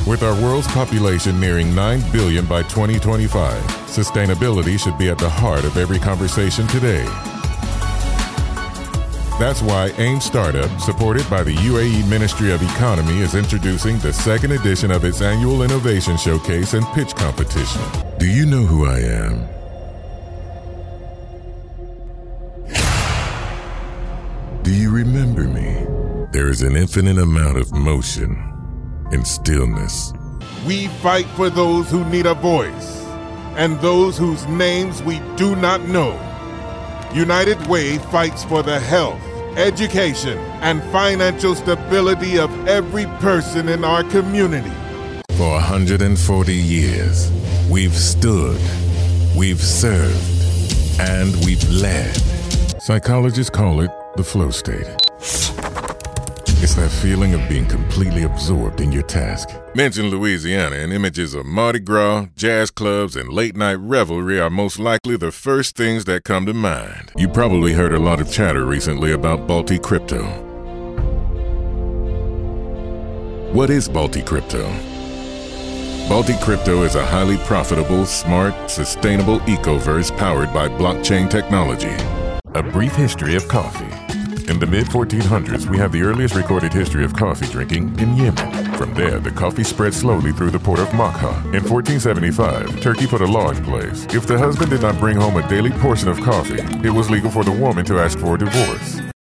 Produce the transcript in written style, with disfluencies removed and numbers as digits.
With our world's population nearing 9 billion by 2025, sustainability should be at the heart of every conversation today. That's why AIM Startup, supported by the UAE Ministry of Economy, is introducing the second edition of its annual Innovation Showcase and Pitch Competition. Do you know who I am? Do you remember me? There is an infinite amount of motion and stillness. We fight for those who need a voice and those whose names we do not know. United Way fights for the health, education, and financial stability of every person in our community. For 140 years, we've stood, we've served, and we've led. Psychologists call it the flow state. It's that feeling of being completely absorbed in your task. Mention Louisiana, and images of Mardi Gras, jazz clubs, and late-night revelry are most likely the first things that come to mind. You probably heard a lot of chatter recently about Balti Crypto. What is Balti Crypto? Balti Crypto is a highly profitable, smart, sustainable ecoverse powered by blockchain technology. A brief history of coffee. In the mid-1400s, we have the earliest recorded history of coffee drinking in Yemen. From there, the coffee spread slowly through the port of Makka. In 1475, Turkey put a law in place. If the husband did not bring home a daily portion of coffee, it was legal for the woman to ask for a divorce.